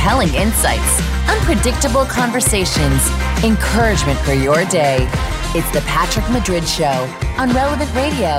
compelling insights, unpredictable conversations, encouragement for your day. It's the Patrick Madrid Show on Relevant Radio.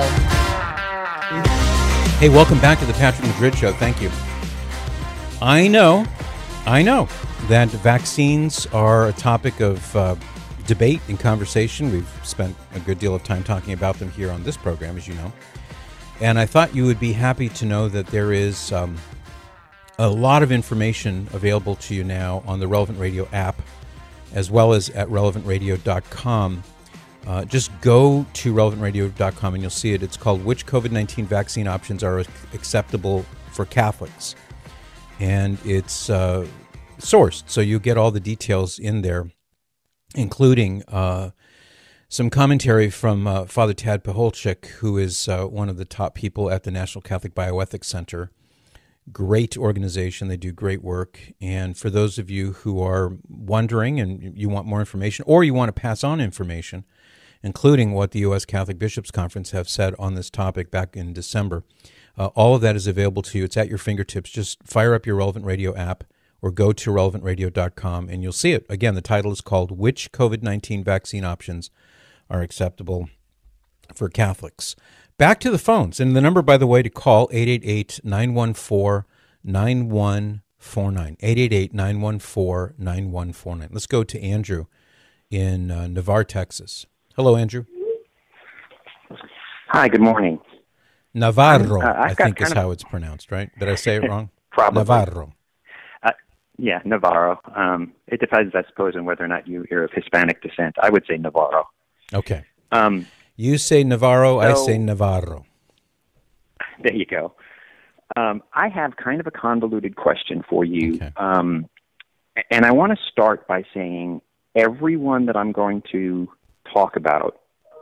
Hey, welcome back to the Patrick Madrid Show. Thank you. I know that vaccines are a topic of debate and conversation. We've spent a good deal of time talking about them here on this program, as you know. And I thought you would be happy to know that there is a lot of information available to you now on the Relevant Radio app, as well as at relevantradio.com. Just go to relevantradio.com and you'll see it. It's called Which COVID-19 Vaccine Options Are Acceptable for Catholics? And it's sourced, so you get all the details in there, including some commentary from Father Tad Pacholczyk, who is one of the top people at the National Catholic Bioethics Center. Great organization. They do great work. And for those of you who are wondering and you want more information, or you want to pass on information, including what the U.S. Catholic Bishops' Conference have said on this topic back in December, all of that is available to you. It's at your fingertips. Just fire up your Relevant Radio app or go to relevantradio.com and you'll see it. Again, the title is called Which COVID-19 Vaccine Options Are Acceptable for Catholics? Back to the phones. And the number, by the way, to call, 888-914-9149. 888-914-9149. Let's go to Andrew in Navarre, Texas. Hello, Andrew. Hi, good morning. Navarro, I think is how it's pronounced, right? Did I say it wrong? Probably. Navarro. Yeah, Navarro. It depends, I suppose, on whether or not you're of Hispanic descent. I would say Navarro. Okay. You say Navarro, I say Navarro. There you go. I have kind of a convoluted question for you. Okay. And I want to start by saying everyone that I'm going to talk about,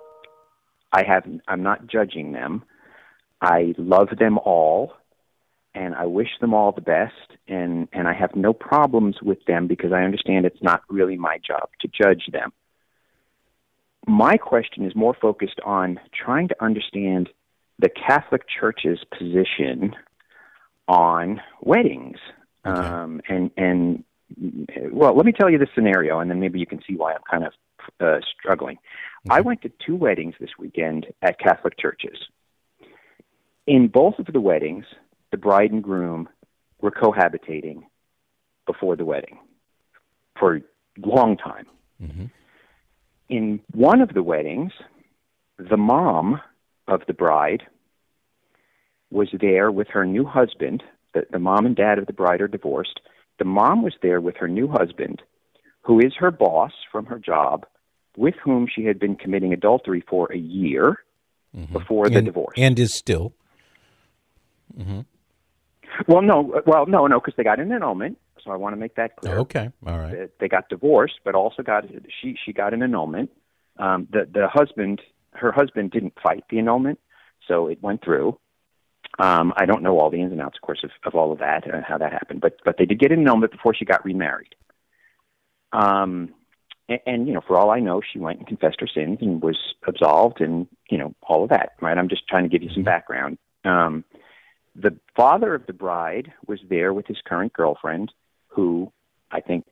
I'm not judging them. I love them all, and I wish them all the best, and I have no problems with them because I understand it's not really my job to judge them. My question is more focused on trying to understand the Catholic Church's position on weddings. Okay. Well, let me tell you the scenario, and then maybe you can see why I'm kind of struggling. Okay. I went to 2 weddings this weekend at Catholic churches. In both of the weddings, the bride and groom were cohabitating before the wedding for a long time. Mm-hmm. In one of the weddings, the mom of the bride was there with her new husband. The mom and dad of the bride are divorced. The mom was there with her new husband, who is her boss from her job, with whom she had been committing adultery for a year before the divorce. And is still. Mm-hmm. Well, no, because they got an annulment. So I want to make that clear. Okay, all right. They got divorced, but also she got an annulment. Her husband didn't fight the annulment, so it went through. I don't know all the ins and outs, of course, of all of that and how that happened, but they did get an annulment before she got remarried. And for all I know, she went and confessed her sins and was absolved, and all of that. Right? I'm just trying to give you some background. The father of the bride was there with his current girlfriend, who I think,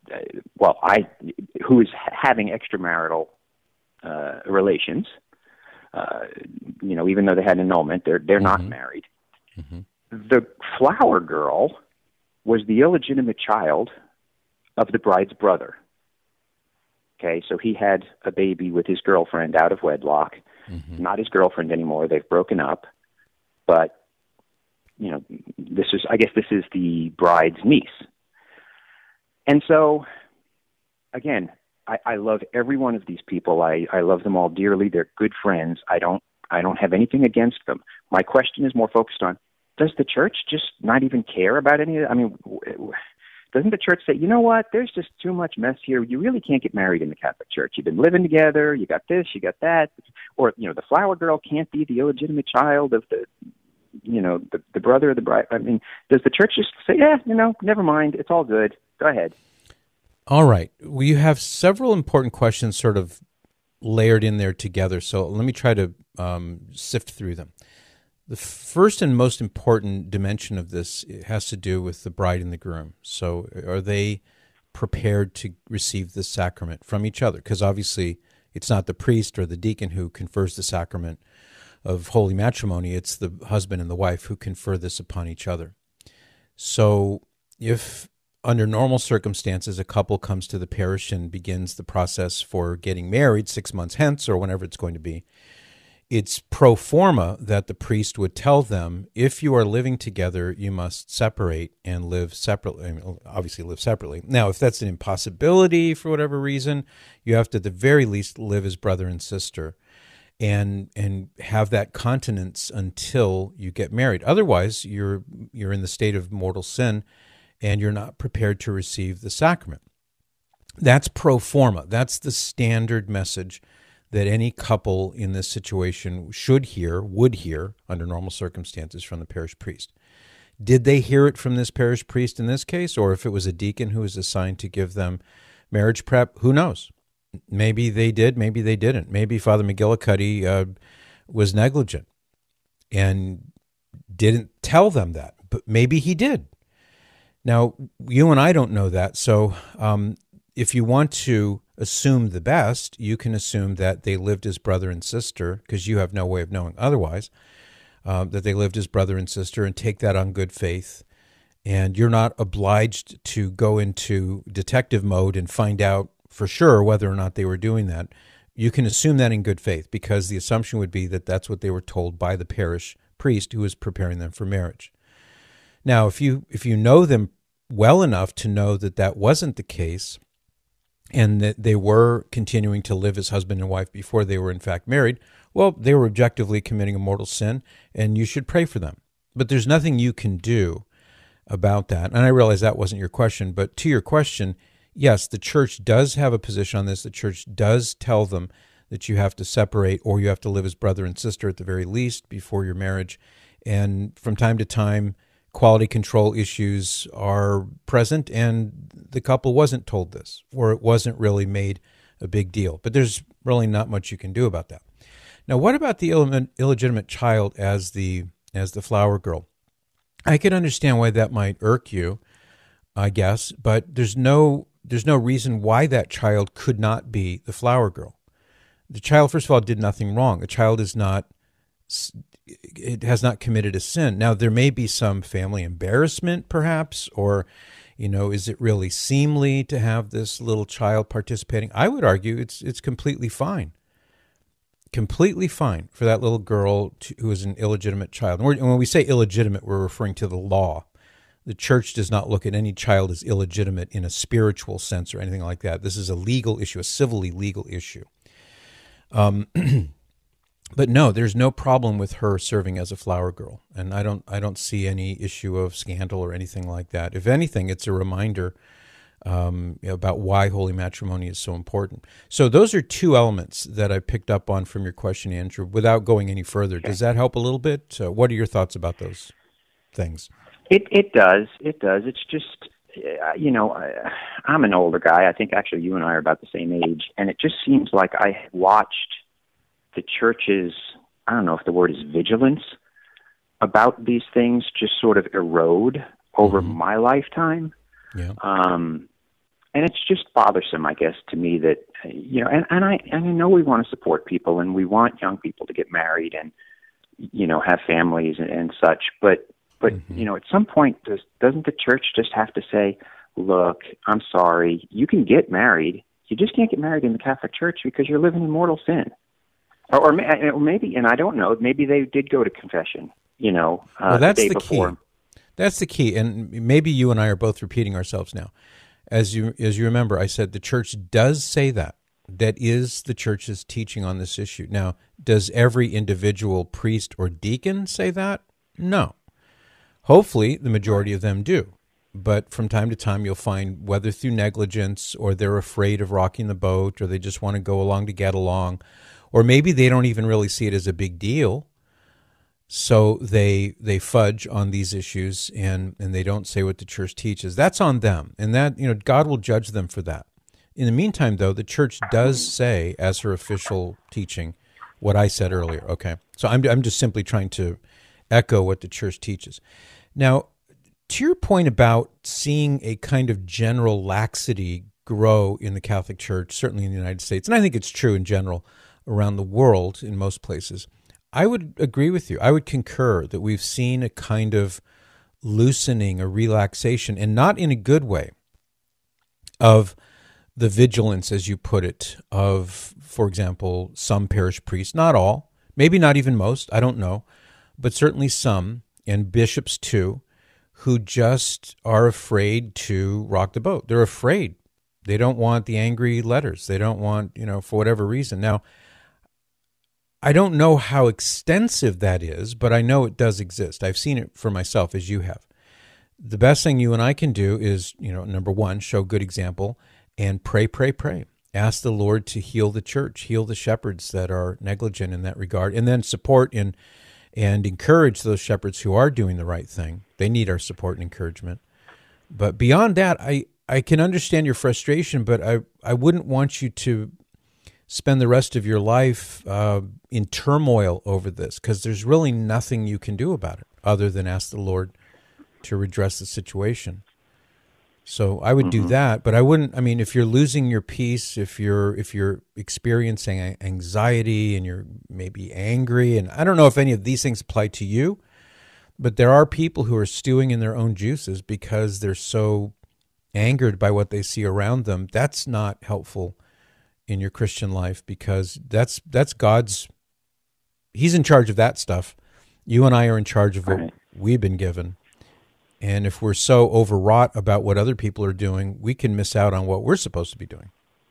who is having extramarital relations. Even though they had an annulment, they're not married. Mm-hmm. The flower girl was the illegitimate child of the bride's brother. Okay, so he had a baby with his girlfriend out of wedlock. Mm-hmm. Not his girlfriend anymore. They've broken up. But, this is the bride's niece. And so, again, I love every one of these people. I love them all dearly. They're good friends. I don't have anything against them. My question is more focused on, does the church just not even care about any of it? I mean, doesn't the church say, you know what, there's just too much mess here. You really can't get married in the Catholic Church. You've been living together. You got this, you got that. Or, the flower girl can't be the illegitimate child of the brother of the bride. I mean, does the church just say, never mind. It's all good. Go ahead. All right. Well, you have several important questions sort of layered in there together, so let me try to sift through them. The first and most important dimension of this has to do with the bride and the groom. So are they prepared to receive this sacrament from each other? Because obviously it's not the priest or the deacon who confers the sacrament of holy matrimony. It's the husband and the wife who confer this upon each other. So if under normal circumstances a couple comes to the parish and begins the process for getting married 6 months hence or whenever it's going to be, it's pro forma that the priest would tell them, if you are living together, you must separate and live separately. I mean, obviously live separately. Now, if that's an impossibility for whatever reason, you have to at the very least live as brother and sister and have that continence until you get married. Otherwise, you're in the state of mortal sin and you're not prepared to receive the sacrament. That's pro forma. That's the standard message that any couple in this situation would hear under normal circumstances from the parish priest. Did they hear it from this parish priest in this case, or if it was a deacon who was assigned to give them marriage prep? Who knows? Maybe they did, maybe they didn't. Maybe Father McGillicuddy was negligent and didn't tell them that, but maybe he did. Now, you and I don't know that, so if you want to assume the best, you can assume that they lived as brother and sister, because you have no way of knowing otherwise, that they lived as brother and sister, and take that on good faith. And you're not obliged to go into detective mode and find out for sure whether or not they were doing that. You can assume that in good faith, because the assumption would be that that's what they were told by the parish priest who was preparing them for marriage. Now, if you know them well enough to know that that wasn't the case, and that they were continuing to live as husband and wife before they were in fact married, well, they were objectively committing a mortal sin, and you should pray for them. But there's nothing you can do about that. And I realize that wasn't your question, but to your question, yes, the church does have a position on this. The church does tell them that you have to separate, or you have to live as brother and sister at the very least before your marriage. And from time to time, quality control issues are present, and the couple wasn't told this, or it wasn't really made a big deal. But there's really not much you can do about that. Now, what about the illegitimate child as the flower girl? I could understand why that might irk you, I guess, but there's no reason why that child could not be the flower girl. The child, first of all, did nothing wrong. The child has not committed a sin. Now, there may be some family embarrassment, perhaps, or, is it really seemly to have this little child participating? I would argue it's completely fine. Completely fine for that little girl who is an illegitimate child. And when we say illegitimate, we're referring to the law. The church does not look at any child as illegitimate in a spiritual sense or anything like that. This is a legal issue, a civilly legal issue. But no, there's no problem with her serving as a flower girl, and I don't see any issue of scandal or anything like that. If anything, it's a reminder about why holy matrimony is so important. So those are two elements that I picked up on from your question, Andrew. Without going any further, Does that help a little bit? What are your thoughts about those things? It does. It does. It's just, I'm an older guy. I think actually you and I are about the same age, and it just seems like I have watched the church's, I don't know if the word is vigilance, about these things just sort of erode over my lifetime. Yeah. And it's just bothersome, I guess, to me that, and I know we want to support people and we want young people to get married and, have families and such, but at some point, doesn't the church just have to say, look, I'm sorry, you can get married, you just can't get married in the Catholic Church because you're living in mortal sin. Or maybe, and I don't know, maybe they did go to confession, well, that's the day the before. Key. That's the key, and maybe you and I are both repeating ourselves now. As you remember, I said the church does say that. That is the church's teaching on this issue. Now, does every individual priest or deacon say that? No. Hopefully, the majority of them do. But from time to time, you'll find, whether through negligence or they're afraid of rocking the boat or they just want to go along to get along, or maybe they don't even really see it as a big deal, so they fudge on these issues and they don't say what the church teaches. That's on them, and that God will judge them for that. In the meantime, though, the church does say, as her official teaching, what I said earlier. Okay, so I'm just simply trying to echo what the church teaches. Now, to your point about seeing a kind of general laxity grow in the Catholic Church, certainly in the United States, and I think it's true in general around the world in most places, I would agree with you. I would concur that we've seen a kind of loosening, a relaxation, and not in a good way, of the vigilance, as you put it, of, for example, some parish priests, not all, maybe not even most, I don't know, but certainly some, and bishops too, who just are afraid to rock the boat. They're afraid. They don't want the angry letters. They don't want, for whatever reason. Now, I don't know how extensive that is, but I know it does exist. I've seen it for myself, as you have. The best thing you and I can do is, number one, show good example and pray, pray, pray. Ask the Lord to heal the church, heal the shepherds that are negligent in that regard, and then support and encourage those shepherds who are doing the right thing. They need our support and encouragement. But beyond that, I can understand your frustration, but I wouldn't want you to spend the rest of your life in turmoil over this, because there's really nothing you can do about it other than ask the Lord to redress the situation. So I would do that, but I wouldn't. I mean, if you're losing your peace, if you're experiencing anxiety and you're maybe angry, and I don't know if any of these things apply to you, but there are people who are stewing in their own juices because they're so angered by what they see around them. That's not helpful in your Christian life, because that's God's. He's in charge of that stuff. You and I are in charge of what we've been given. And if we're so overwrought about what other people are doing, we can miss out on what we're supposed to be doing.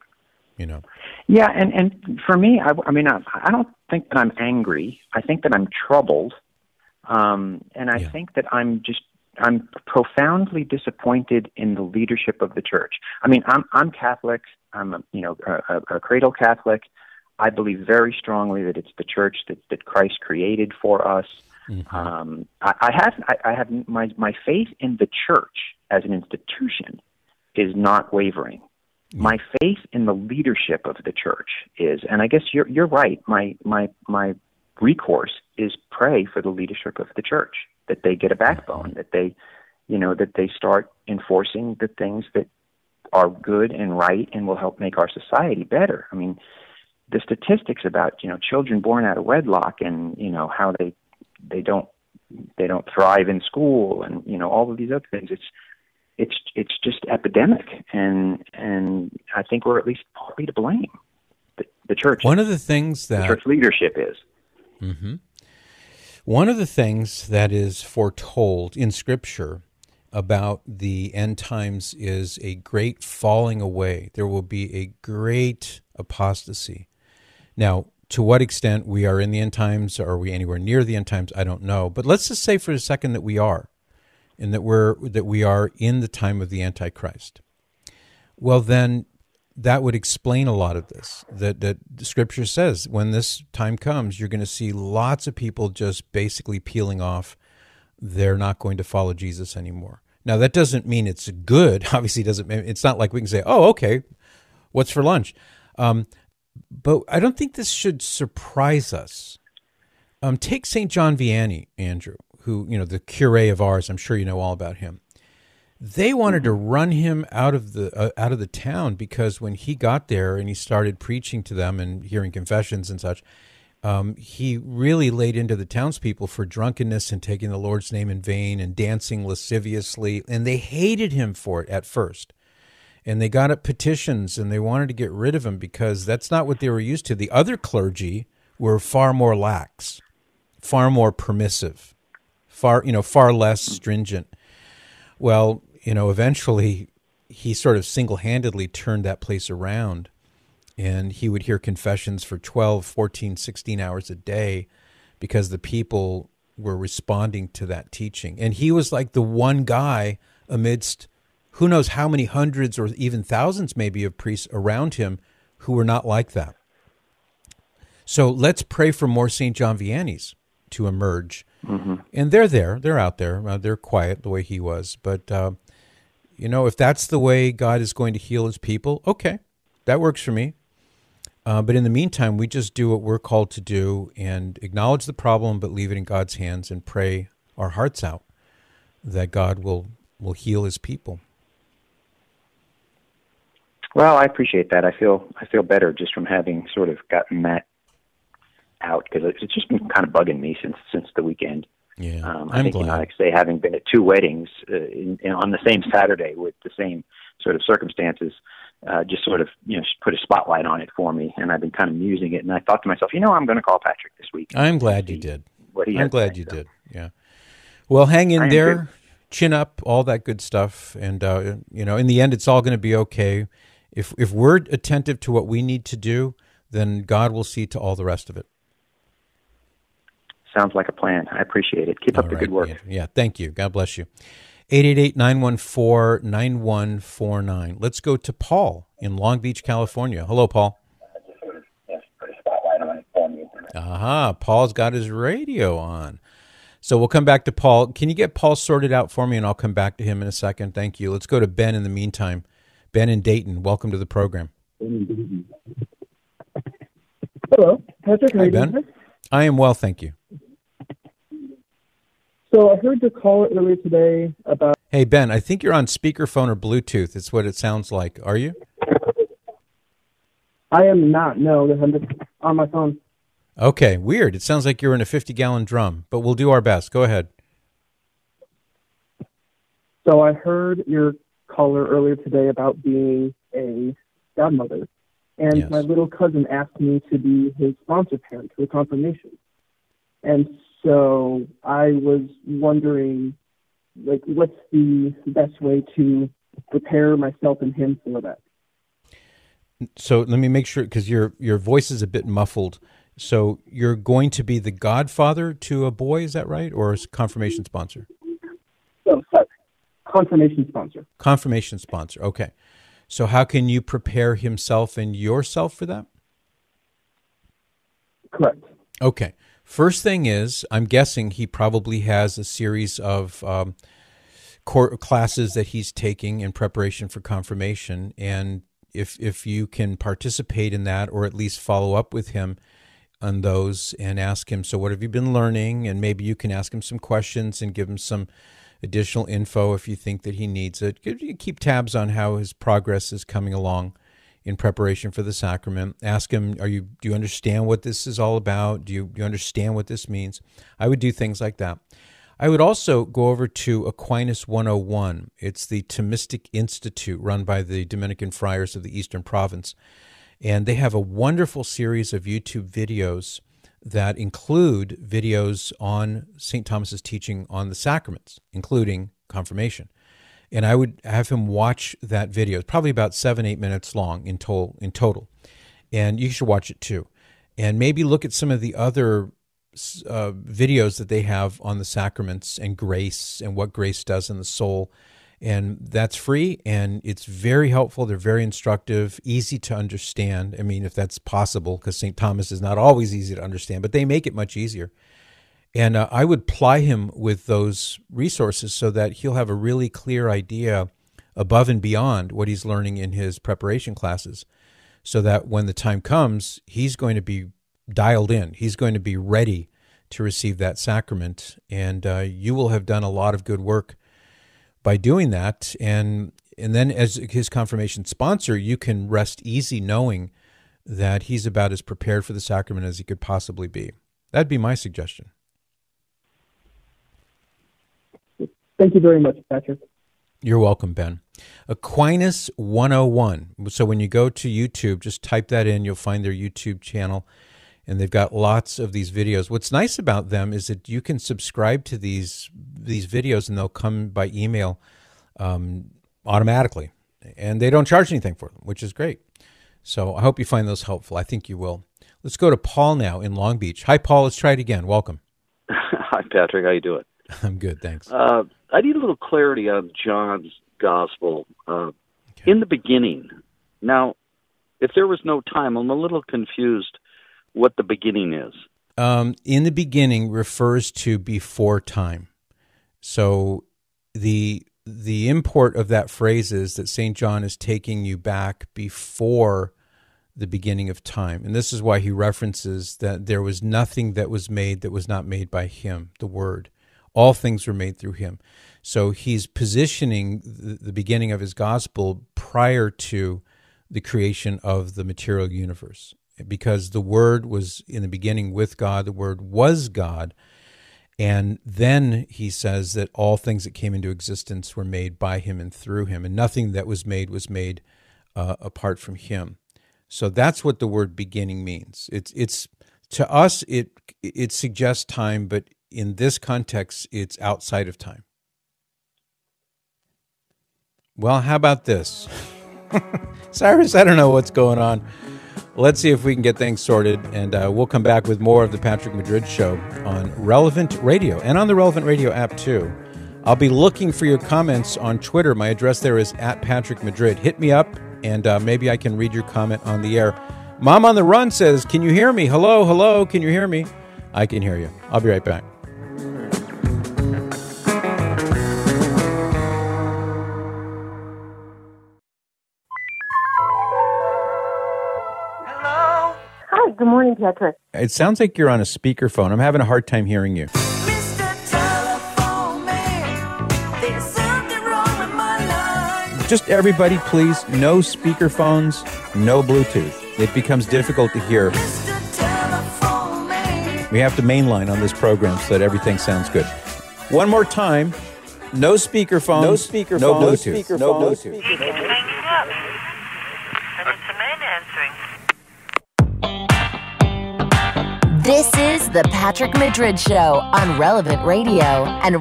Yeah, and for me, I don't think that I'm angry. I think that I'm troubled, and I think that I'm profoundly disappointed in the leadership of the church. I mean, I'm Catholic. I'm a cradle Catholic. I believe very strongly that it's the church that Christ created for us. Mm-hmm. I have my faith in the church as an institution is not wavering. Mm-hmm. My faith in the leadership of the church is, and I guess you're right. My recourse is pray for the leadership of the church, that they get a backbone, that they start enforcing the things that are good and right and will help make our society better. I mean, the statistics about children born out of wedlock and how they don't thrive in school and all of these other things. It's just epidemic, and I think we're at least partly to blame. The church. One of the things that the church leadership is. Mm-hmm. One of the things that is foretold in Scripture about the end times is a great falling away. There will be a great apostasy. Now, to what extent we are in the end times, or are we anywhere near the end times, I don't know. But let's just say for a second that we are, and that we are in the time of the Antichrist. Well, then that would explain a lot of this. That the Scripture says when this time comes, you're going to see lots of people just basically peeling off. They're not going to follow Jesus anymore. Now, that doesn't mean it's good. Obviously, it's not like we can say, "Oh, okay, what's for lunch?" But I don't think this should surprise us. Take St. John Vianney, Andrew, who, the curé of ours. I'm sure you know all about him. They wanted to run him out of the town because when he got there and he started preaching to them and hearing confessions and such, he really laid into the townspeople for drunkenness and taking the Lord's name in vain and dancing lasciviously, and they hated him for it at first. And they got up petitions, and they wanted to get rid of him because that's not what they were used to. The other clergy were far more lax, far more permissive, far less stringent. Well, eventually he sort of single-handedly turned that place around, and he would hear confessions for 12, 14, 16 hours a day because the people were responding to that teaching. And he was like the one guy amidst who knows how many hundreds or even thousands maybe of priests around him who were not like that. So let's pray for more St. John Vianney's to emerge. Mm-hmm. And they're out there. They're quiet the way he was. But, if that's the way God is going to heal his people, okay, that works for me. But in the meantime, we just do what we're called to do and acknowledge the problem, but leave it in God's hands and pray our hearts out that God will heal his people. Well, I appreciate that. I feel better just from having sort of gotten that out, because it's just been kind of bugging me since the weekend. Yeah, I think, glad. like I say, having been at two weddings on the same Saturday with the same sort of circumstances, just sort of put a spotlight on it for me, and I've been kind of musing it. And I thought to myself, I'm going to call Patrick this week. I'm glad you did. I'm glad you did. Yeah. Well, hang in there, chin up, all that good stuff, and in the end, it's all going to be okay. If we're attentive to what we need to do, then God will see to all the rest of it. Sounds like a plan. I appreciate it. Keep up the good work. Yeah, thank you. God bless you. 888-914-9149. Let's go to Paul in Long Beach, California. Hello, Paul. Paul's got his radio on. So we'll come back to Paul. Can you get Paul sorted out for me, and I'll come back to him in a second? Thank you. Let's go to Ben in the meantime. Ben in Dayton, welcome to the program. Hello, Patrick. Hi, Ben. I am well, thank you. So I heard your call earlier today about... Hey, Ben, I think you're on speakerphone or Bluetooth. It's what it sounds like. Are you? I am not. No, I'm just on my phone. Okay, weird. It sounds like you're in a 50-gallon drum, but we'll do our best. Go ahead. So I heard your caller earlier today about being a godmother, and Yes. My little cousin asked me to be his sponsor parent for the confirmation. And so I was wondering, what's the best way to prepare myself and him for that? So let me make sure, because your voice is a bit muffled. So you're going to be the godfather to a boy, is that right? Or is confirmation sponsor? Oh, sorry. Confirmation sponsor. Confirmation sponsor, okay. So how can you prepare himself and yourself for that? Correct. Okay. First thing is, I'm guessing he probably has a series of core classes that he's taking in preparation for confirmation. And if you can participate in that, or at least follow up with him on those and ask him, so what have you been learning? And maybe you can ask him some questions and give him some additional info if you think that he needs it. Keep tabs on how his progress is coming along in preparation for the sacrament. Ask him, do you understand what this is all about? Do you understand what this means? I would do things like that. I would also go over to Aquinas 101. It's the Thomistic Institute run by the Dominican Friars of the Eastern Province. And they have a wonderful series of YouTube videos that include videos on St. Thomas's teaching on the sacraments, including confirmation. And I would have him watch that video. It's probably about 7-8 minutes long in total. And you should watch it too. And maybe look at some of the other videos that they have on the sacraments and grace and what grace does in the soul. And that's free, and it's very helpful. They're very instructive, easy to understand. I mean, if that's possible, because St. Thomas is not always easy to understand, but they make it much easier. And I would ply him with those resources so that he'll have a really clear idea above and beyond what he's learning in his preparation classes, so that when the time comes, he's going to be dialed in. He's going to be ready to receive that sacrament, and you will have done a lot of good work by doing that. And then as his confirmation sponsor, you can rest easy knowing that he's about as prepared for the sacrament as he could possibly be. That'd be my suggestion. Thank you very much, Patrick. You're welcome, Ben. Aquinas 101. So when you go to YouTube, just type that in. You'll find their YouTube channel, and they've got lots of these videos. What's nice about them is that you can subscribe to these videos, and they'll come by email automatically, and they don't charge anything for them, which is great. So I hope you find those helpful. I think you will. Let's go to Paul now in Long Beach. Hi, Paul. Let's try it again. Welcome. Hi, Patrick. How you doing? I'm good, thanks. I need a little clarity on John's gospel. In the beginning. Now, if there was no time, I'm a little confused what the beginning is. In the beginning refers to before time. So the import of that phrase is that St. John is taking you back before the beginning of time. And this is why he references that there was nothing that was made that was not made by him, the Word. All things were made through him. So he's positioning the beginning of his gospel prior to the creation of the material universe, because the Word was in the beginning with God, the Word was God, and then he says that all things that came into existence were made by him and through him, and nothing that was made apart from him. So that's what the word beginning means. It's to us it suggests time, but in this context, it's outside of time. Well, how about this? Cyrus, I don't know what's going on. Let's see if we can get things sorted, and we'll come back with more of the Patrick Madrid Show on Relevant Radio and on the Relevant Radio app, too. I'll be looking for your comments on Twitter. My address there is @PatrickMadrid. Hit me up, and maybe I can read your comment on the air. Mom on the Run says, can you hear me? Hello, hello, can you hear me? I can hear you. I'll be right back. Good morning, Patrick. It sounds like you're on a speakerphone. I'm having a hard time hearing you. Mr. Telephone Man, there's something wrong with my life. Just everybody, please, no speakerphones, no Bluetooth. It becomes difficult to hear. Mr. Telephone Man. We have to mainline on this program so that everything sounds good. One more time, no speakerphones, no Bluetooth. No Bluetooth. It's hanging up. And it's a man answering. This is the Patrick Madrid Show on Relevant Radio and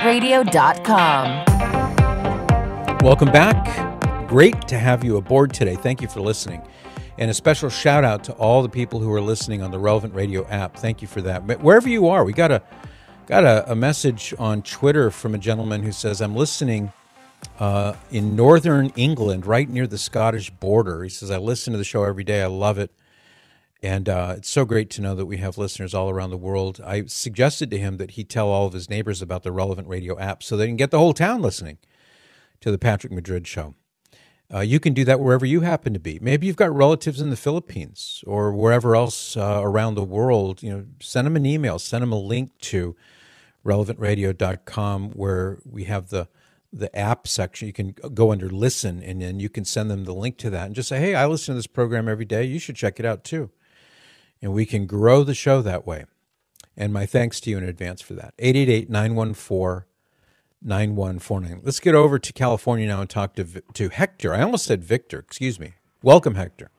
RelevantRadio.com. Welcome back. Great to have you aboard today. Thank you for listening. And a special shout out to all the people who are listening on the Relevant Radio app. Thank you for that. But wherever you are, we got a message on Twitter from a gentleman who says, I'm listening in northern England, right near the Scottish border. He says, I listen to the show every day. I love it. And it's so great to know that we have listeners all around the world. I suggested to him that he tell all of his neighbors about the Relevant Radio app so they can get the whole town listening to the Patrick Madrid Show. You can do that wherever you happen to be. Maybe you've got relatives in the Philippines or wherever else around the world. You know, send them an email, send them a link to relevantradio.com where we have the app section. You can go under listen, and then you can send them the link to that and just say, hey, I listen to this program every day. You should check it out too. And we can grow the show that way. And my thanks to you in advance for that. 888-914-9149. Let's get over to California now and talk to Hector. I almost said Victor. Excuse me. Welcome, Hector.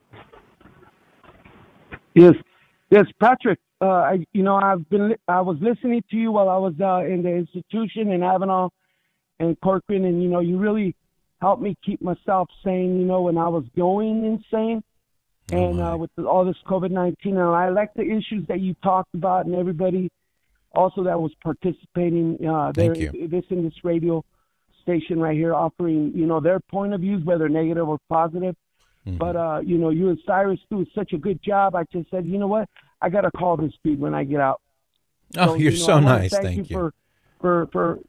Yes, Patrick. I was listening to you while I was in the institution in Avenal and Corcoran, and you really helped me keep myself sane. When I was going insane. And with all this COVID-19, and I like the issues that you talked about, and everybody also that was participating in this radio station right here, offering their point of views, whether negative or positive. Mm-hmm. But you and Cyrus do such a good job. I just said, you know what, I got to call this dude when I get out. Oh, so, you're so nice. Thank you for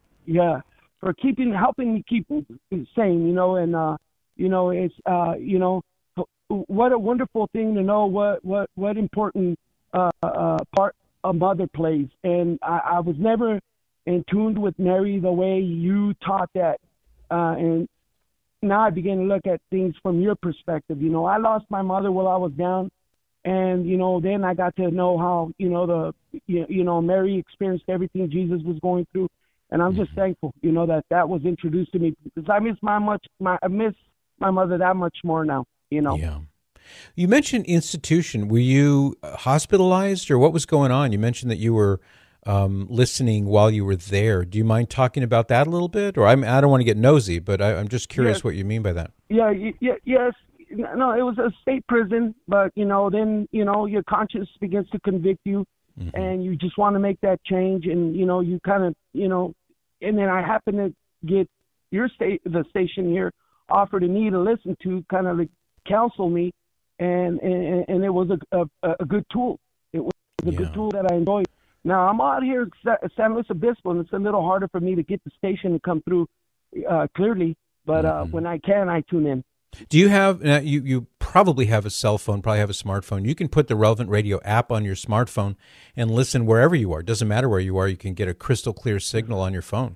helping me keep sane. And it's what a wonderful thing to know what important part a mother plays. And I was never in tune with Mary the way you taught that. And now I begin to look at things from your perspective. I lost my mother while I was down. And, then I got to know how, Mary experienced everything Jesus was going through. And I'm just thankful, that was introduced to me, because I miss my mother that much more now. Yeah. You mentioned institution. Were you hospitalized, or what was going on? You mentioned that you were listening while you were there. Do you mind talking about that a little bit? Or I don't want to get nosy, but I'm just curious what you mean by that. Yes. No, it was a state prison, but then your conscience begins to convict you, mm-hmm. and you just want to make that change, and you kind of and then I happen to get the station here offered to me to listen to, kind of like counsel me, and it was a good tool. It was a good tool that I enjoyed. Now I'm out here at San Luis Obispo, and it's a little harder for me to get the station to come through clearly, but when I can, I tune in. Do you have, you probably have a cell phone, probably have a smartphone. You can put the Relevant Radio app on your smartphone and listen wherever you are. It doesn't matter where you are. You can get a crystal clear signal on your phone.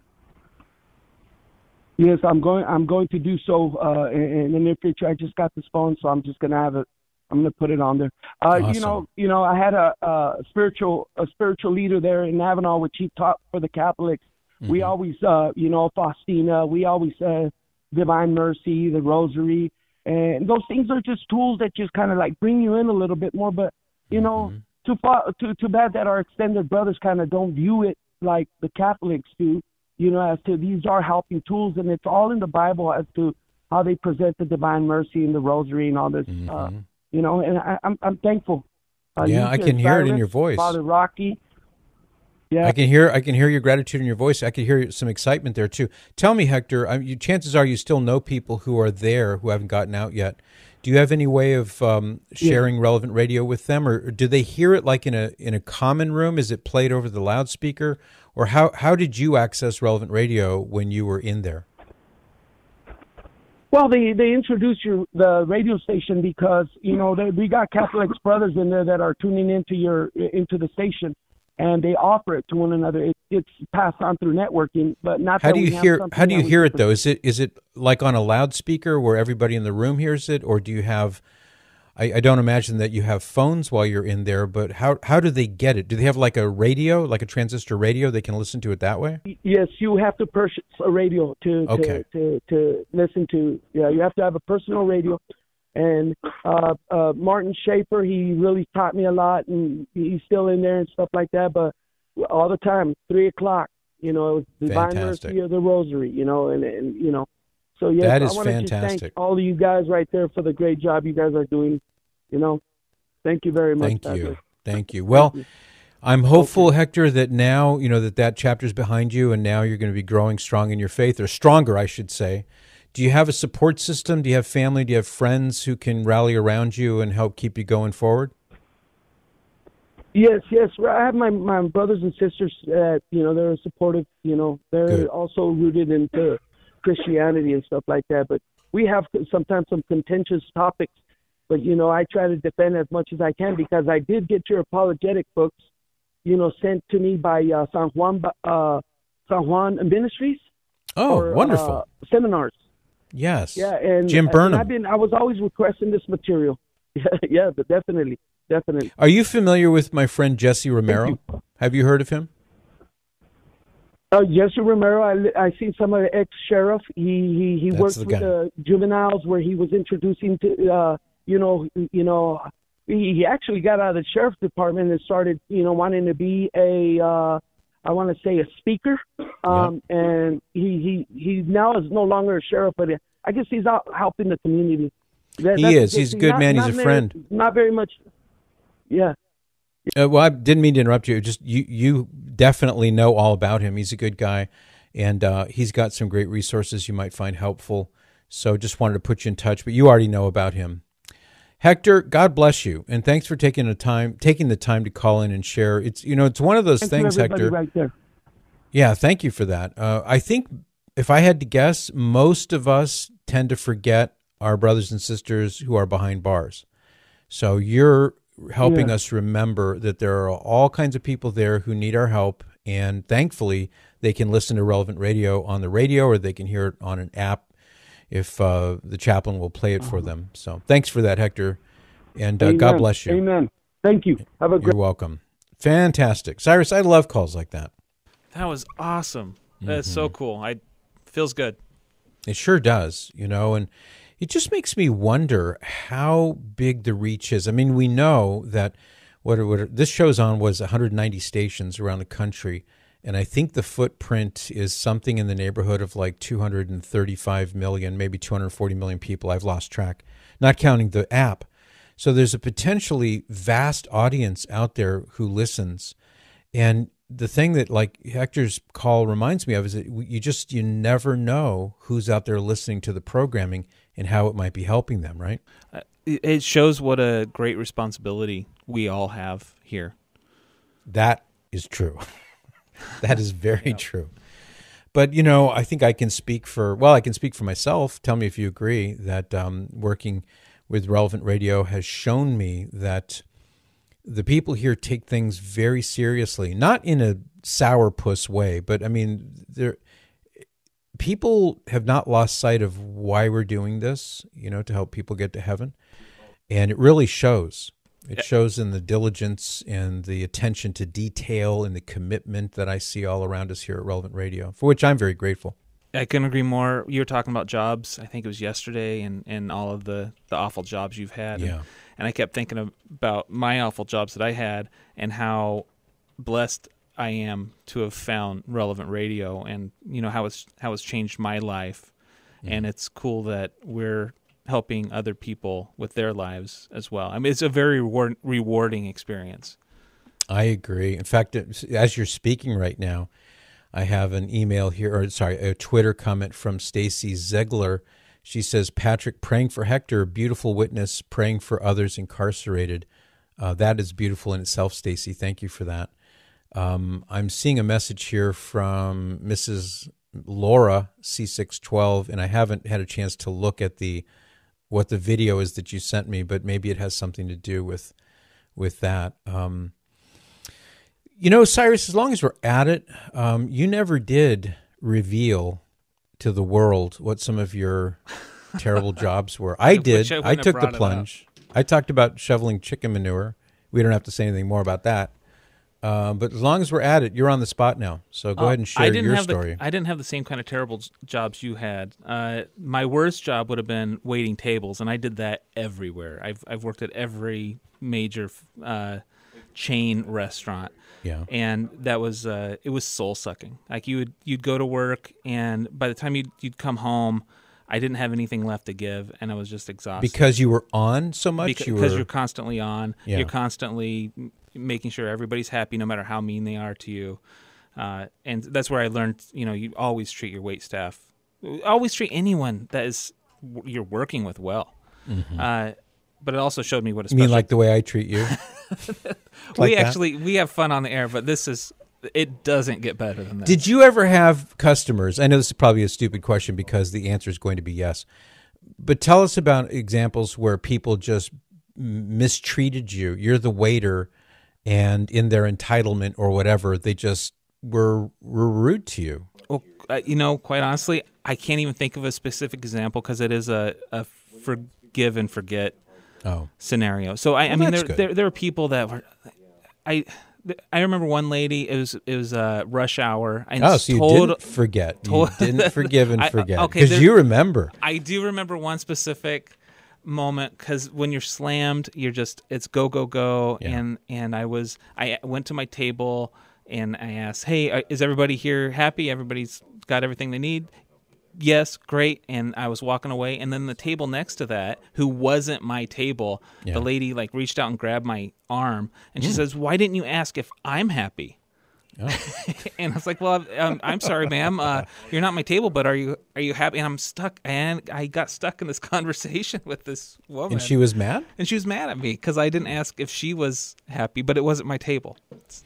Yes, I'm going to do so in the near future. I just got this phone, so I'm just going to have it. I'm going to put it on there. Awesome. I had a spiritual leader there in Avenal, which he taught for the Catholics. Mm-hmm. We always, Faustina. We always Divine Mercy, the Rosary, and those things are just tools that just kind of like bring you in a little bit more. But too bad that our extended brothers kind of don't view it like the Catholics do. As to these are helping tools, and it's all in the Bible as to how they present the Divine Mercy and the Rosary and all this. And I'm thankful. I can hear it in your voice, Father Rocky. Yeah, I can hear your gratitude in your voice. I can hear some excitement there too. Tell me, Hector, chances are you still know people who are there who haven't gotten out yet. Do you have any way of sharing Relevant Radio with them, or do they hear it like in a common room? Is it played over the loudspeaker, or how did you access Relevant Radio when you were in there? Well, they introduced the radio station because we got Catholic brothers in there that are tuning into the station, and they offer it to one another. It's passed on through networking, but not. How do you hear it though? Is it like on a loudspeaker where everybody in the room hears it, or do you have? I don't imagine that you have phones while you're in there, but how do they get it? Do they have like a radio, like a transistor radio? They can listen to it that way? Yes, you have to purchase a radio to listen to. Yeah, you have to have a personal radio. And Martin Schaefer, he really taught me a lot, and he's still in there and stuff like that. But all the time, 3:00, it was Divine Mercy or the Rosary, and. So yes, that is I want to just thank all of you guys right there for the great job you guys are doing. Thank you very much. Thank you. Well, I'm hopeful, Hector, that now that chapter's behind you, and now you're going to be growing strong in your faith, or stronger, I should say. Do you have a support system? Do you have family? Do you have friends who can rally around you and help keep you going forward? Yes. I have my brothers and sisters that they're supportive. They're Good. Also rooted into Christianity and stuff like that, but we have sometimes some contentious topics, but I try to defend as much as I can, because I did get your apologetic books sent to me by San Juan Ministries. Wonderful. Seminars. Yes. Yeah, and Jim Burnham. I was always requesting this material. Yeah, but definitely. Are you familiar with my friend Jesse Romero? Have you heard of him? Jesse Romero, I seen some of the ex-sheriff. He worked with the juveniles where he was introducing to, he actually got out of the sheriff's department and started, wanting to be a speaker. And he now is no longer a sheriff, but I guess he's out helping the community. He is. He's a good man. He's a friend. Not very much. Yeah. Well, I didn't mean to interrupt you. Just you definitely know all about him. He's a good guy, and he's got some great resources you might find helpful. So just wanted to put you in touch, but you already know about him. Hector, God bless you, and thanks for taking the time to call in and share. It's it's one of those things, Hector. Right there. Yeah, thank you for that. I think if I had to guess, most of us tend to forget our brothers and sisters who are behind bars. So you're helping us remember that there are all kinds of people there who need our help, and thankfully they can listen to Relevant Radio on the radio, or they can hear it on an app if the chaplain will play it for them. So thanks for that, Hector, and God bless you. Amen. Thank you. Have a great. You're welcome. Fantastic. Cyrus, I love calls like that. That was awesome. That's so cool. Feels good. It sure does, and it just makes me wonder how big the reach is. I mean, we know that what this show's on was 190 stations around the country, and I think the footprint is something in the neighborhood of like 235 million, maybe 240 million people. I've lost track, not counting the app. So there's a potentially vast audience out there who listens. And the thing that like Hector's call reminds me of is that you never know who's out there listening to the programming and how it might be helping them, right? It shows what a great responsibility we all have here. That is true. That is very true. But, you know, I think I can speak for myself. Tell me if you agree that working with Relevant Radio has shown me that the people here take things very seriously, not in a sourpuss way, but I mean, people have not lost sight of why we're doing this, you know, to help people get to heaven. And it really shows. It shows in the diligence and the attention to detail and the commitment that I see all around us here at Relevant Radio, for which I'm very grateful. I couldn't agree more. You were talking about jobs, I think it was yesterday, and all of the awful jobs you've had. Yeah. And I kept thinking about my awful jobs that I had and how blessed I am to have found Relevant Radio, and you know how it's changed my life. And it's cool that we're helping other people with their lives as well. I mean, it's a very rewarding experience. I agree. In fact, as you're speaking right now, I have an email here, a Twitter comment from Stacy Zegler. She says, Patrick, praying for Hector, beautiful witness, praying for others incarcerated. That is beautiful in itself, Stacy. Thank you for that. I'm seeing a message here from Mrs. Laura, C612, and I haven't had a chance to look at what the video is that you sent me, but maybe it has something to do with that. You know, Cyrus, as long as we're at it, you never did reveal to the world what some of your terrible jobs were. I did. I took the plunge. I talked about shoveling chicken manure. We don't have to say anything more about that. But as long as we're at it, you're on the spot now. So go ahead and share your story. I didn't have the same kind of terrible jobs you had. My worst job would have been waiting tables, and I did that everywhere. I've worked at every major chain restaurant. Yeah. And that was it was soul sucking. Like you'd go to work, and by the time you'd come home, I didn't have anything left to give, and I was just exhausted. Because you were on so much? Because you're constantly on. Yeah. You're constantly making sure everybody's happy no matter how mean they are to you. And that's where I learned, you know, you always treat your wait staff. Always treat anyone that you're working with well. Mm-hmm. But it also showed me what a special... You mean like the way I treat you? We have fun on the air, but it doesn't get better than that. Did you ever have customers? I know this is probably a stupid question because the answer is going to be yes. But tell us about examples where people just mistreated you. You're the waiter, and in their entitlement or whatever, they just were rude to you. Well, you know, quite honestly, I can't even think of a specific example because it is a forgive and forget scenario. So I mean, there are people that were I remember one lady. It was rush hour. And so you didn't forget. You didn't forgive and forget because you remember. I do remember one specific moment because when you're slammed, it's go, yeah. and I went to my table and I asked, "Hey, is everybody here happy? Everybody's got everything they need?" Yes, great. And I was walking away, and then the table next to that, who wasn't my table, the lady reached out and grabbed my arm, and she says, "Why didn't you ask if I'm happy?" Oh. And I was like, "Well, I'm sorry, ma'am. You're not my table, but are you happy?" And I'm stuck, and I got stuck in this conversation with this woman. And she was mad? And she was mad at me because I didn't ask if she was happy, but it wasn't my table.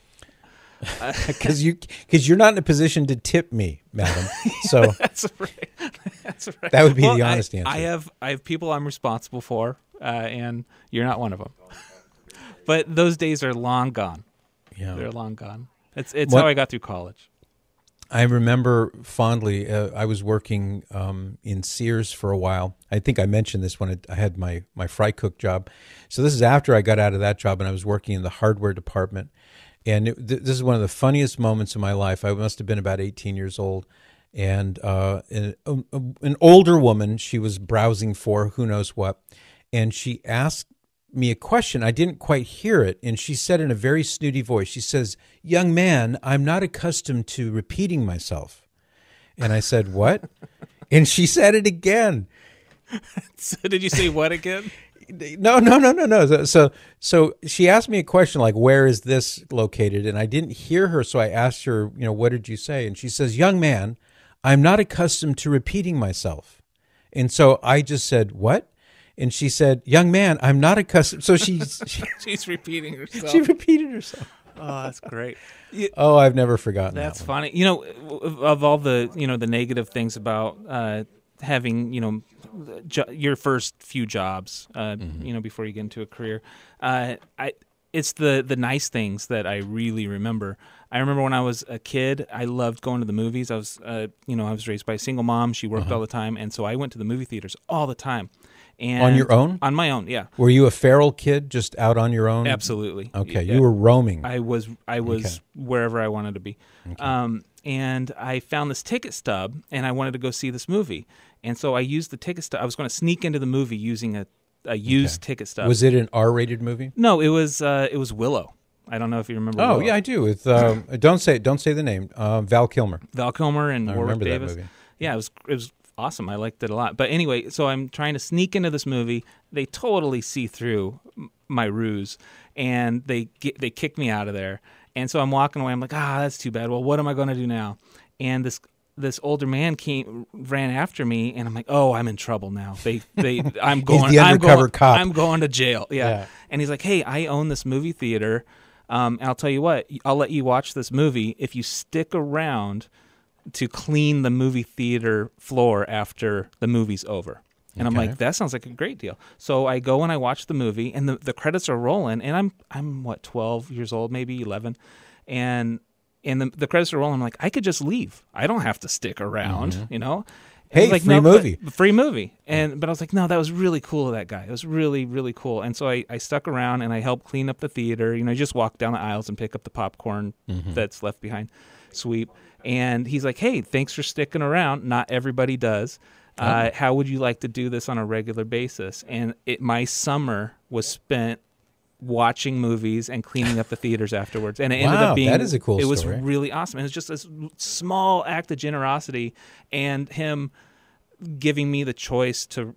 Because you're not in a position to tip me, madam. So that's right. That would be the honest answer. I have people I'm responsible for, and you're not one of them. But those days are long gone. Yeah, they're long gone. It's how I got through college. I remember fondly. I was working in Sears for a while. I think I mentioned this when I had my fry cook job. So this is after I got out of that job, and I was working in the hardware department. And this is one of the funniest moments of my life. I must have been about 18 years old. And an older woman, she was browsing for who knows what. And she asked me a question. I didn't quite hear it. And she said in a very snooty voice, she says, "Young man, I'm not accustomed to repeating myself." And I said, "What?" And she said it again. So did you say what again? No. So she asked me a question like, "Where is this located?" And I didn't hear her, so I asked her, "What did you say?" And she says, "Young man, I'm not accustomed to repeating myself." And so I just said, "What?" And she said, "Young man, I'm not accustomed." So she's repeating herself. She repeated herself. Oh, that's great. Oh, I've never forgotten That's that funny. You know, of all the the negative things about having your first few jobs, before you get into a career, it's the nice things that I really remember. I remember when I was a kid, I loved going to the movies. I was I was raised by a single mom. She worked all the time, and so I went to the movie theaters all the time. And on your own? On my own, yeah. Were you a feral kid, just out on your own? Absolutely. Okay, Yeah. you were roaming. I was wherever I wanted to be. Okay. And I found this ticket stub, and I wanted to go see this movie. And so I used the ticket stub. I was going to sneak into the movie using a used ticket stub. Was it an R-rated movie? No, it was Willow. I don't know if you remember. Oh, Willow. yeah, I do. With don't say the name. Val Kilmer. Val Kilmer and I Warwick remember Davis. that movie. Yeah, it was awesome. I liked it a lot. But anyway, so I'm trying to sneak into this movie. They totally see through my ruse, and they kick me out of there. And so I'm walking away. I'm like, that's too bad. Well, what am I going to do now? And this older man ran after me, and I'm like, oh, I'm in trouble now. I'm going. He's the undercover cop. I'm going to jail. Yeah. And he's like, hey, I own this movie theater. And I'll tell you what, I'll let you watch this movie if you stick around to clean the movie theater floor after the movie's over. And I'm like, that sounds like a great deal. So I go and I watch the movie, and the credits are rolling, and I'm what, 12 years old, maybe 11, and the credits are rolling. I'm like, I could just leave. I don't have to stick around, Hey, like, free movie. Free movie. But I was like, no, that was really cool of that guy. It was really, really cool. And so I stuck around, and I helped clean up the theater. You just walk down the aisles and pick up the popcorn that's left behind, sweep. And he's like, hey, thanks for sticking around. Not everybody does. How would you like to do this on a regular basis? And my summer was spent watching movies and cleaning up the theaters afterwards. And it ended up being, that is a cool story. It was story. really awesome. It was just a small act of generosity, and him giving me the choice to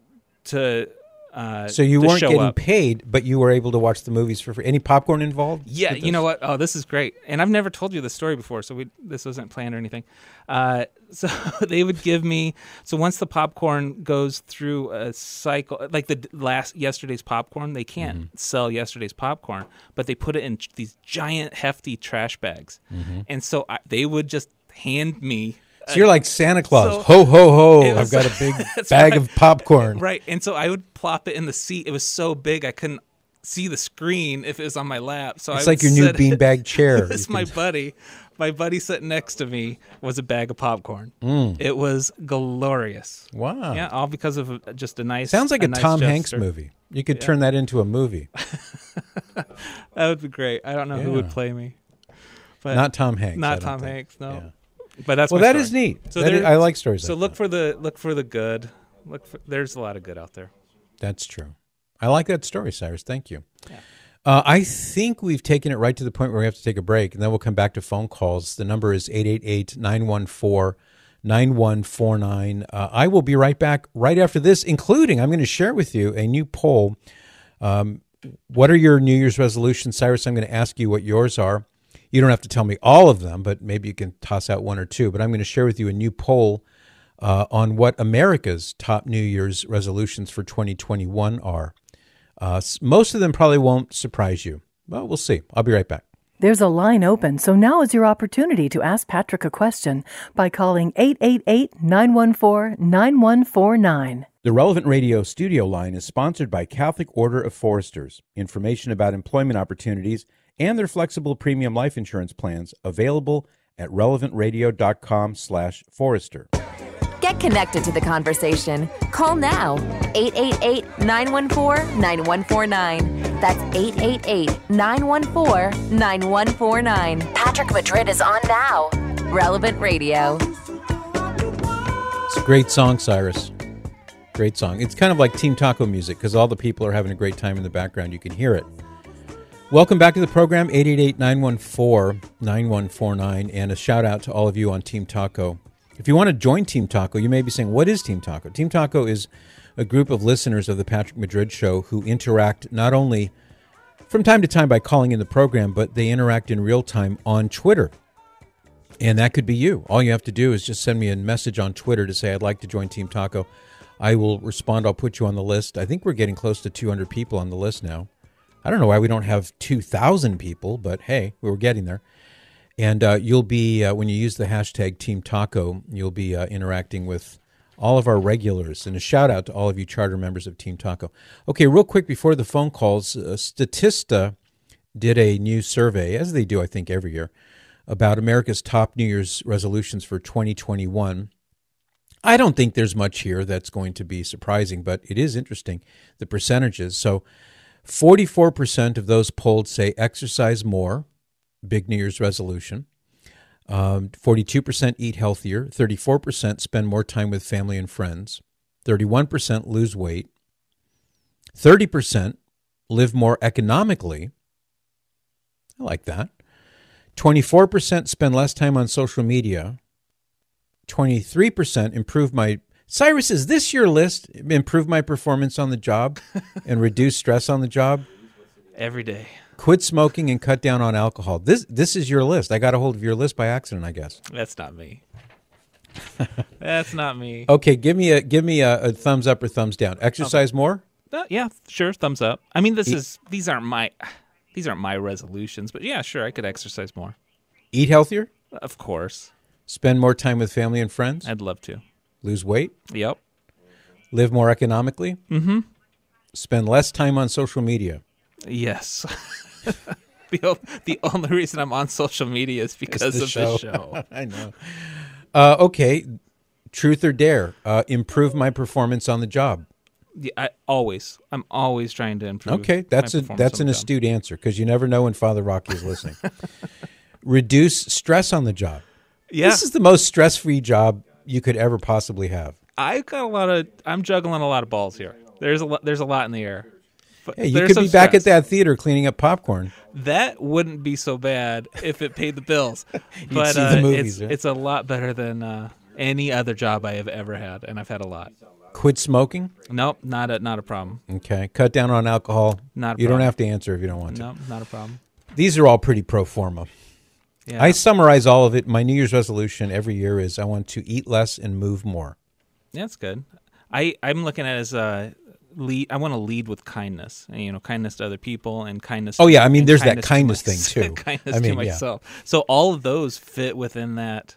so you weren't show getting up. paid, but you were able to watch the movies for free. Any popcorn involved? Yeah, you know what? Oh, this is great. And I've never told you this story before, so this wasn't planned or anything. So they would give me, so once the popcorn goes through a cycle, like yesterday's popcorn, they can't sell yesterday's popcorn, but they put it in these giant, hefty trash bags. And so they would just hand me. So you're like Santa Claus. So ho, ho, ho. it I've was- got a big That's bag right. of popcorn. Right. And so I would plop it in the seat. It was so big I couldn't see the screen if it was on my lap. So It's I like would your new sit- beanbag chair. It was You my can- buddy. My buddy sitting next to me was a bag of popcorn. It was glorious. Wow. Yeah, all because of just a nice. Sounds like a nice Tom Hanks gesture. movie. You could turn that into a movie. That would be great. I don't know who would Yeah. play me. But Not Tom Hanks. I Not don't Tom think. Hanks. No. Yeah. But that's Well, my that story. is neat. So That is- I like stories So like look for the good. There's a lot of good out there. That's true. I like that story, Cyrus. Thank you. I think we've taken it right to the point where we have to take a break, and then we'll come back to phone calls. The number is 888-914-9149. I will be right back right after this, including I'm going to share with you a new poll. What are your New Year's resolutions? Cyrus, I'm going to ask you what yours are. You don't have to tell me all of them, but maybe you can toss out one or two. But I'm going to share with you a new poll on what America's top New Year's resolutions for 2021 are. Most of them probably won't surprise you. Well, we'll see. I'll be right back. There's a line open, so now is your opportunity to ask Patrick a question by calling 888-914-9149. The Relevant Radio studio line is sponsored by Catholic Order of Foresters. Information about employment opportunities and their flexible premium life insurance plans available at relevantradio.com/forester. Get connected to the conversation. Call now. 888-914-9149. That's 888-914-9149. Patrick Madrid is on now. Relevant Radio. It's a great song, Cyrus. Great song. It's kind of like Team Taco music because all the people are having a great time in the background. You can hear it. Welcome back to the program, 888-914-9149, and a shout out to all of you on Team Taco. If you want to join Team Taco, you may be saying, what is Team Taco? Team Taco is a group of listeners of the Patrick Madrid Show who interact not only from time to time by calling in the program, but they interact in real time on Twitter. And that could be you. All you have to do is just send me a message on Twitter to say, I'd like to join Team Taco. I will respond. I'll put you on the list. I think we're getting close to 200 people on the list now. I don't know why we don't have 2,000 people, but hey, we were getting there. And you'll be, when you use the hashtag Team Taco, you'll be interacting with all of our regulars. And a shout out to all of you charter members of Team Taco. Okay, real quick before the phone calls, Statista did a new survey, as they do, I think, every year, about America's top New Year's resolutions for 2021. I don't think there's much here that's going to be surprising, but it is interesting, the percentages. So 44% of those polled say exercise more, big New Year's resolution. 42% eat healthier. 34% spend more time with family and friends. 31% lose weight. 30% live more economically. I like that. 24% spend less time on social media. 23% improve my... Cyrus, is this your list? Improve my performance on the job and reduce stress on the job? Every day. Quit smoking and cut down on alcohol. This is your list. I got a hold of your list by accident, I guess. That's not me. That's not me. Okay, give me a thumbs up or thumbs down. Exercise more? Yeah, sure. Thumbs up. I mean, these aren't my resolutions, but yeah, sure, I could exercise more. Eat healthier? Of course. Spend more time with family and friends? I'd love to. Lose weight? Yep. Live more economically? Mm-hmm. Spend less time on social media? Yes. The only reason I'm on social media is because of this show. I know. Okay. Truth or dare? Improve my performance on the job. Yeah, I'm always trying to improve. Okay, that's an astute answer because you never know when Father Rocky is listening. Reduce stress on the job. Yeah. This is the most stress-free job you could ever possibly have. I'm juggling a lot of balls here. There's a lot in the air. Hey, you could be back at that theater cleaning up popcorn. That wouldn't be so bad if it paid the bills. But see the movies, it's a lot better than any other job I have ever had, and I've had a lot. Quit smoking? Nope, not a problem. Okay. Cut down on alcohol? Not a problem. You don't have to answer if you don't want to. No, not a problem. These are all pretty pro forma. Yeah. I summarize all of it. My New Year's resolution every year is I want to eat less and move more. Yeah, that's good. I'm looking at it as lead. I want to lead with kindness, and, kindness to other people and kindness. Oh yeah, I mean, there's that kindness thing too. Kindness to myself. Yeah. So all of those fit within that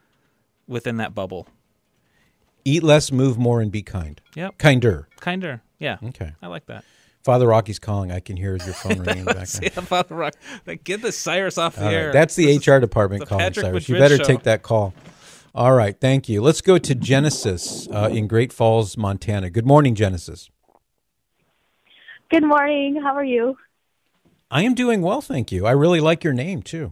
bubble. Eat less, move more, and be kind. Yep. Kinder. Yeah. Okay. I like that. Father Rocky's calling. I can hear your phone ringing in the background. Yeah, Father Rocky. Get the Cyrus off the air. Right. That's the HR department calling, Patrick Cyrus. Madrid You better show. take that call. All right. Thank you. Let's go to Genesis in Great Falls, Montana. Good morning, Genesis. Good morning. How are you? I am doing well, thank you. I really like your name, too.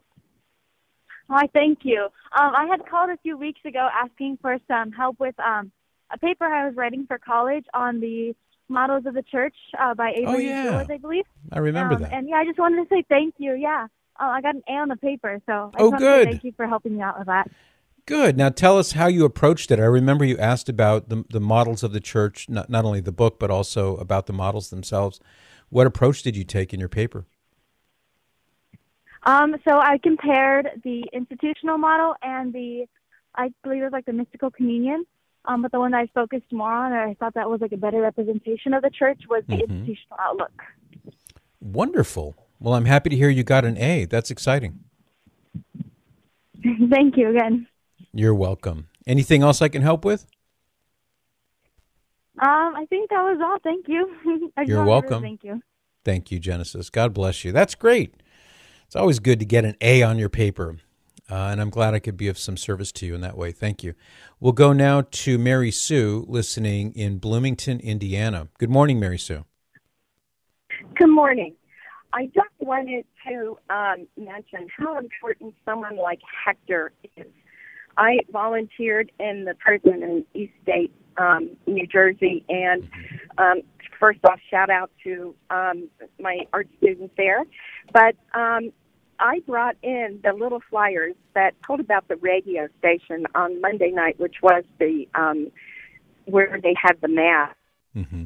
Hi, thank you. I had called a few weeks ago asking for some help with a paper I was writing for college on the models of the church by Avery Gillis, I believe. I remember that. And I just wanted to say thank you. Yeah, I got an A on the paper, so I just wanted to say thank you for helping me out with that. Good. Now tell us how you approached it. I remember you asked about the models of the church, not only the book, but also about the models themselves. What approach did you take in your paper? So I compared the institutional model and I believe it was the mystical communion. But the one I focused more on, or I thought that was a better representation of the church, was the institutional outlook. Wonderful. Well, I'm happy to hear you got an A. That's exciting. Thank you again. You're welcome. Anything else I can help with? I think that was all. Thank you. You're welcome. Thank you. Thank you, Genesis. God bless you. That's great. It's always good to get an A on your paper. And I'm glad I could be of some service to you in that way. Thank you. We'll go now to Mary Sue, listening in Bloomington, Indiana. Good morning, Mary Sue. Good morning. I just wanted to mention how important someone like Hector is. I volunteered in the prison in East State, New Jersey, and first off, shout out to my art students there. But I brought in the little flyers that told about the radio station on Monday night, which was the where they had the mass. Mm-hmm.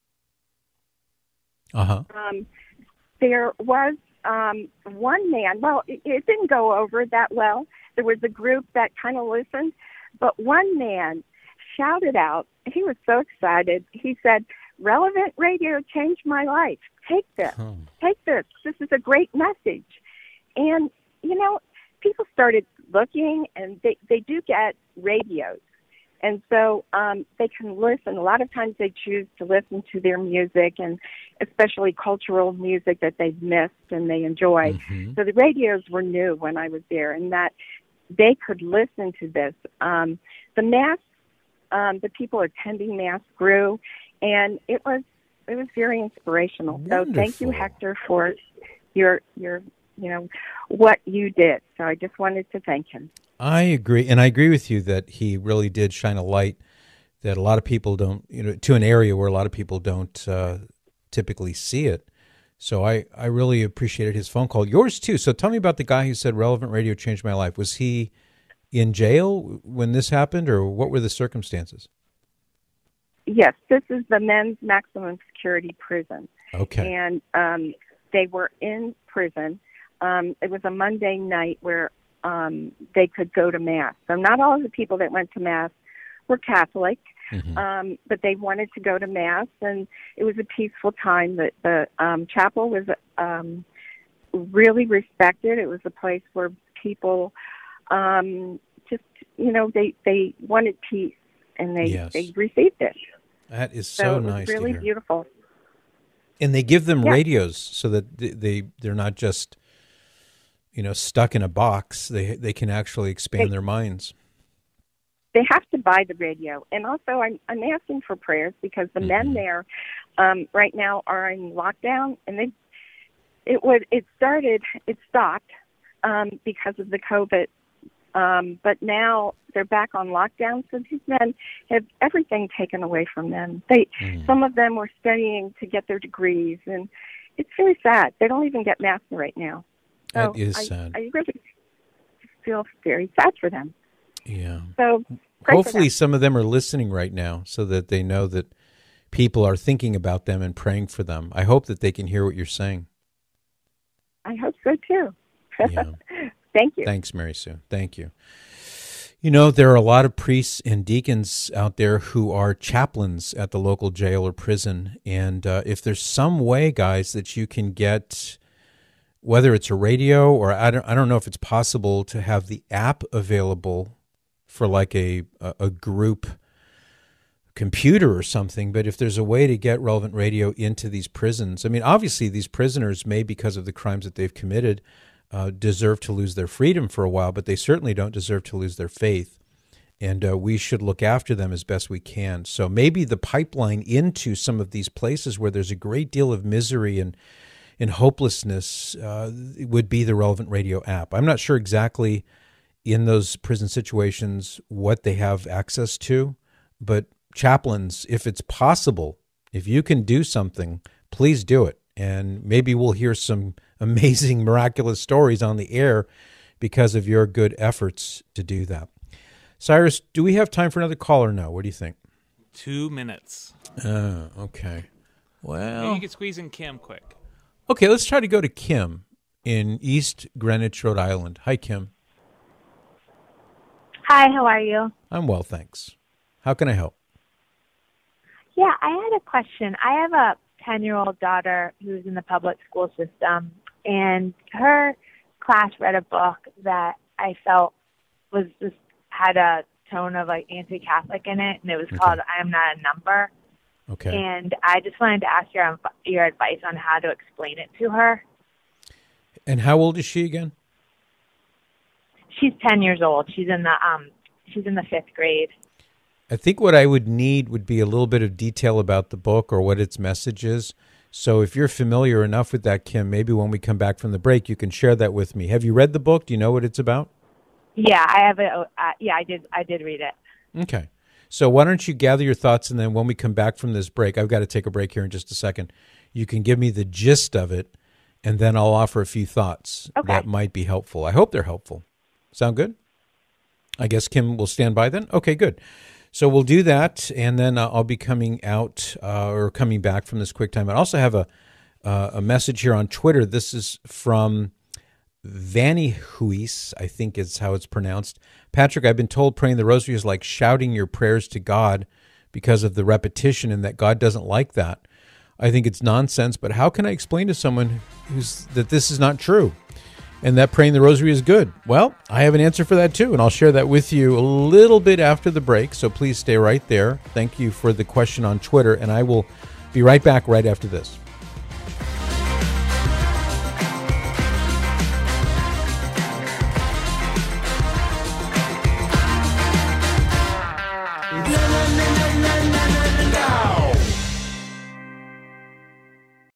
Uh-huh. There was one man. Well, it didn't go over that well. There was a group that kind of listened, but one man shouted out. He was so excited. He said, relevant radio changed my life. Take this. Take this. This is a great message. And, people started looking, and they do get radios. And so they can listen. A lot of times they choose to listen to their music, and especially cultural music that they've missed and they enjoy. Mm-hmm. So the radios were new when I was there, and that they could listen to this. The Mass, the people attending Mass grew, and it was very inspirational. Wonderful. So thank you, Hector, for your what you did. So I just wanted to thank him. I agree, and I agree with you that he really did shine a light that a lot of people don't, to an area where a lot of people don't typically see it. So I really appreciated his phone call. Yours too. So tell me about the guy who said relevant radio changed my life. Was he in jail when this happened, or what were the circumstances? Yes, this is the men's maximum security prison. Okay. And they were in prison. It was a Monday night where they could go to Mass. So not all of the people that went to Mass were Catholic, but they wanted to go to Mass, and it was a peaceful time. The chapel was really respected. It was a place where people they wanted peace, and they received it. That is so it was nice really to hear. beautiful. And they give them radios so that they're not just stuck in a box. They can actually expand their minds. They have to buy the radio, and also I'm asking for prayers because the men there right now are in lockdown, and it stopped because of the COVID, but now they're back on lockdown. So these men have everything taken away from them. Some of them were studying to get their degrees, and it's very sad. They don't even get Mass right now. So That is sad. I really feel very sad for them. Yeah. So pray for hopefully them. some of them are listening right now so that they know that people are thinking about them and praying for them. I hope that they can hear what you're saying. I hope so too. Yeah. Thank you. Thanks, Mary Sue. Thank you. There are a lot of priests and deacons out there who are chaplains at the local jail or prison. And if there's some way, guys, that you can get, whether it's a radio or I don't know if it's possible to have the app available for like a group computer or something, but if there's a way to get relevant radio into these prisons, I mean, obviously these prisoners may, because of the crimes that they've committed, deserve to lose their freedom for a while, but they certainly don't deserve to lose their faith. And we should look after them as best we can. So maybe the pipeline into some of these places where there's a great deal of misery and hopelessness would be the relevant radio app. I'm not sure exactly in those prison situations what they have access to, but chaplains, if it's possible, if you can do something, please do it. And maybe we'll hear some amazing, miraculous stories on the air because of your good efforts to do that. Cyrus, do we have time for another call or no? What do you think? 2 minutes. Okay. Well, Maybe you could squeeze in Kim quick. Okay, let's try to go to Kim in East Greenwich, Rhode Island. Hi, Kim. Hi, how are you? I'm well, thanks. How can I help? Yeah, I had a question. I have a 10-year-old daughter who's in the public school system, and her class read a book that I felt was just had a tone of like anti-Catholic in it, and it was called "I Am Not a Number." Okay. And I just wanted to ask your advice on how to explain it to her. And how old is she again? She's 10 years old. She's in the 5th grade. I think what I would need would be a little bit of detail about the book or what its message is. So if you're familiar enough with that, Kim, maybe when we come back from the break, you can share that with me. Have you read the book? Do you know what it's about? Yeah, I have it. Yeah, I did read it. Okay. So why don't you gather your thoughts, and then when we come back from this break, I've got to take a break here in just a second. You can give me the gist of it, and then I'll offer a few thoughts that might be helpful. I hope they're helpful. Sound good? I guess Kim will stand by then? Okay, good. So we'll do that, and then I'll be coming out or coming back from this quick time. I also have a message here on Twitter. This is from Vanny Huis, I think is how it's pronounced. Patrick, I've been told praying the rosary is like shouting your prayers to God, because of the repetition and that God doesn't like that, I think it's nonsense. But how can I explain to someone that this is not true and that praying the rosary is good? Well, I have an answer for that too, and I'll share that with you a little bit after the break, so please stay right there. Thank you for the question on Twitter, and I will be right back right after this.